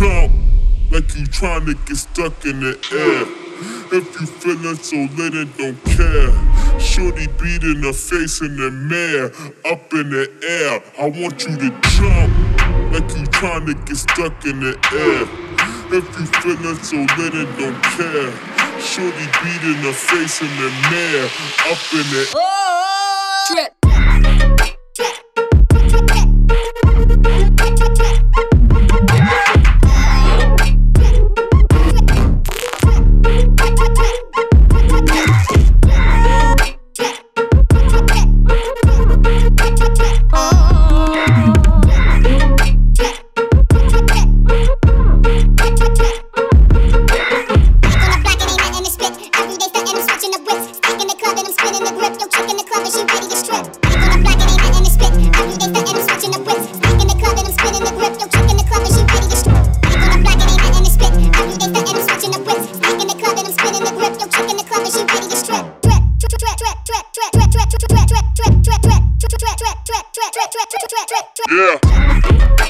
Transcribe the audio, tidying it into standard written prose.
jump like you trying to get stuck in the air. If you feeling so lit and don't care, shorty beating her face in the mirror, up in the air. I want you to jump like you trying to get stuck in the air. If you feeling so lit and don't care, shorty beating her face in the mirror, up in the Trip. yeah.